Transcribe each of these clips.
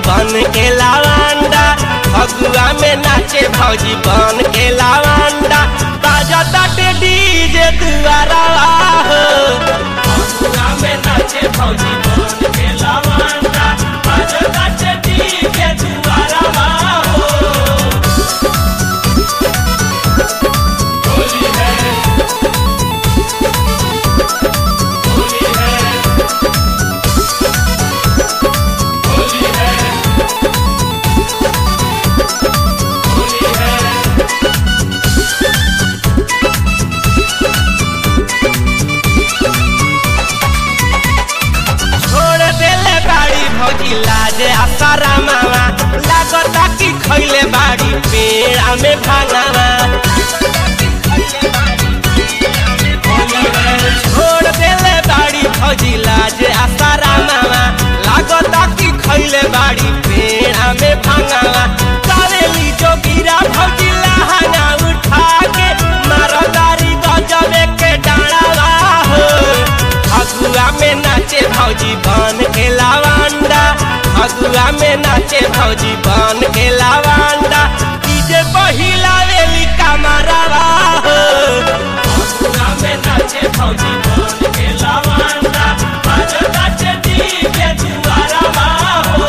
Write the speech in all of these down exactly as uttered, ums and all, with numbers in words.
बन के लावांडा फगुआ में नाचे भौजी बन के लावांडा बाजता डीजे दुआरा हो फगुआ में नाचे भौजी बन के लावांडा बाजता डीजे दुआरा हो होली है होली है होली है होली है छोड़ देले बाड़ी भौजी लाज आसारा मामा लागता कि खैले बाड़ी पेड़ा में भांगावा छोड़ देले बाड़ी भौजी लाज आसारा मामा लागता कि खैले बाड़ी पेड़ा में भांगावा करेली जोगिरा भौजी लहंगा उठा के मारदारी गजबे के डाढ़ावा हो फगुआ में नाचे भौजी बन के लावांडा फगुआ में नाचे भौजी बन के लावांडा डीजे पहिला वेली कमरावा हो फगुआ में नाचे भौजी बन के लावांडा बाजो नाचे डीजे दुआरावा हो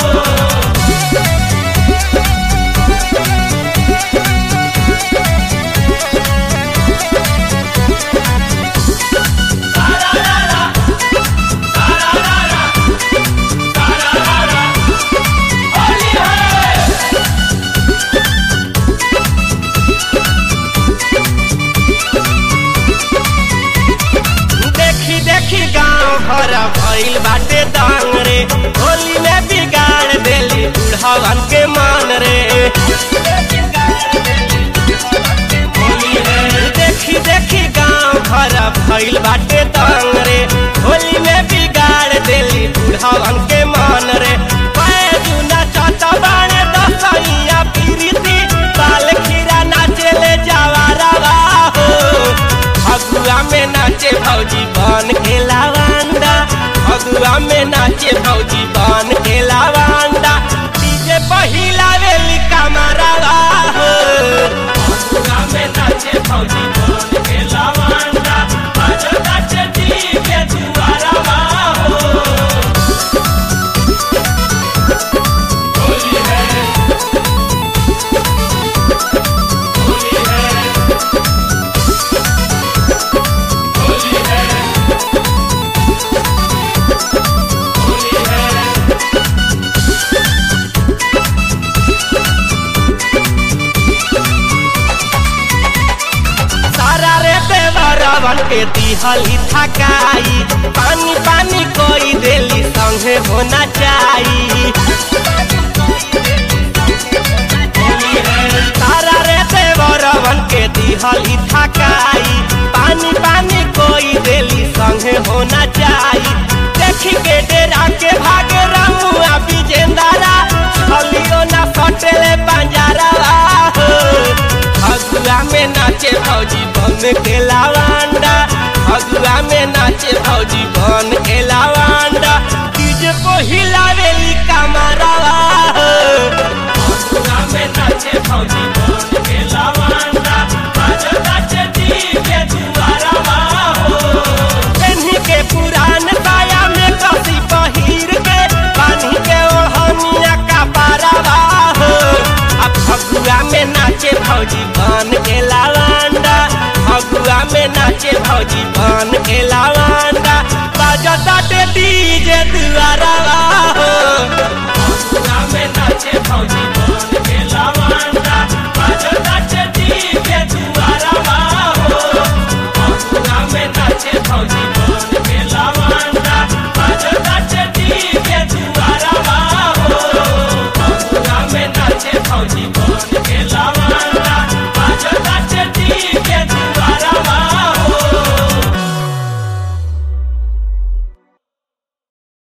भइल बाटे दांग रे होली में बिगाड़ देली बुढ़ावन के मान रे देखी देखी गाँव घर भइल बाटे दांग रे होली में बिगाड़ देली बुढ़ावन के मान रे पैजुना चाचा बाणे दसैया पीरीती बाल खीरा नाचे ले जवारावा हो फगुआ में नाचे भौजी बन के लावांडा फगुआ में नाचे भौजी बन के लावांडा डीजे पहिला वेली कमरावा हो फगुआ में नाचे भौजी बन के लावांडा बाजो नाचे डीजे दुआरावा हो होली है होली है होली है सारा रे देवरवन के दिहली थकाई पानी पानी कोई देली संगे होना चाहिए सारा रे देवरवन के दिहली थकाई पानी पानी कोई देली संगे होना चाहिए देखी के डेरा के भागे रमुआ बिजेंदारा छलियो ना सटेले पंजारा हो फगुआ में नाचे भौजी बन के लावांडा फगुआ में नाचे भौजी